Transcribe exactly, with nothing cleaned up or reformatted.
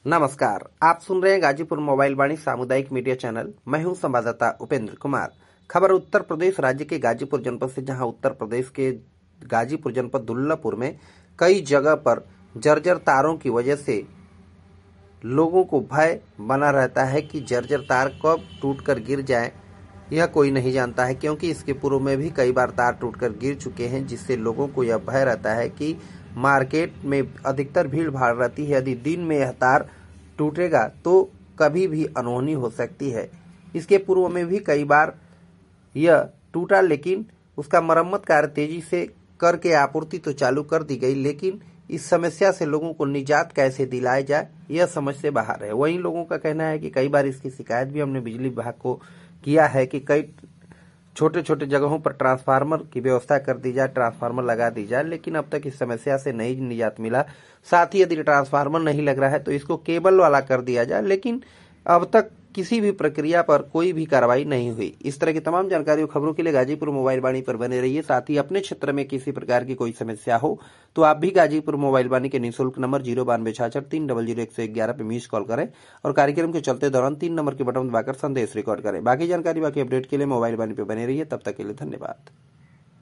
नमस्कार, आप सुन रहे हैं गाजीपुर मोबाइल वाणी सामुदायिक मीडिया चैनल। मैं हूं संवाददाता उपेंद्र कुमार। खबर उत्तर प्रदेश राज्य के गाजीपुर जनपद से, जहां उत्तर प्रदेश के गाजीपुर जनपद दुल्लापुर में कई जगह पर जर्जर तारों की वजह से लोगों को भय बना रहता है कि जर्जर तार कब टूटकर गिर जाए यह कोई नहीं जानता है, क्योंकि इसके पूर्व में भी कई बार तार टूटकर गिर चुके हैं, जिससे लोगों को यह भय रहता है कि मार्केट में अधिकतर भीड़ भाड़ रहती है। यदि दिन में यह तार टूटेगा तो कभी भी अनहोनी हो सकती है। इसके पूर्व में भी कई बार यह टूटा, लेकिन उसका मरम्मत कार्य तेजी से करके आपूर्ति तो चालू कर दी गई, लेकिन इस समस्या से लोगों को निजात कैसे दिलाया जाए यह समझ से बाहर है। वहीं लोगों का कहना है कि कई बार इसकी शिकायत भी हमने बिजली विभाग को किया है कि कई छोटे छोटे जगहों पर ट्रांसफार्मर की व्यवस्था कर दी जाए, ट्रांसफार्मर लगा दी जाए, लेकिन अब तक इस समस्या से नहीं निजात मिला। साथ ही यदि ट्रांसफार्मर नहीं लग रहा है तो इसको केबल वाला कर दिया जाए, लेकिन अब तक किसी भी प्रक्रिया पर कोई भी कार्रवाई नहीं हुई। इस तरह की तमाम जानकारी और खबरों के लिए गाजीपुर मोबाइल वाणी पर बने रहिए। साथ ही अपने क्षेत्र में किसी प्रकार की कोई समस्या हो तो आप भी गाजीपुर मोबाइल वाणी के निःशुल्क नंबर जीरो बानवे छाछठ तीन डबल जीरो एक सौ ग्यारह पे मिस कॉल करें और कार्यक्रम के चलते दौरान तीन नंबर के बटन दबाकर संदेश रिकॉर्ड करें। बाकी जानकारी बाकी अपडेट के लिए मोबाइल वाणी पर बने रहिए। तब तक के लिए धन्यवाद।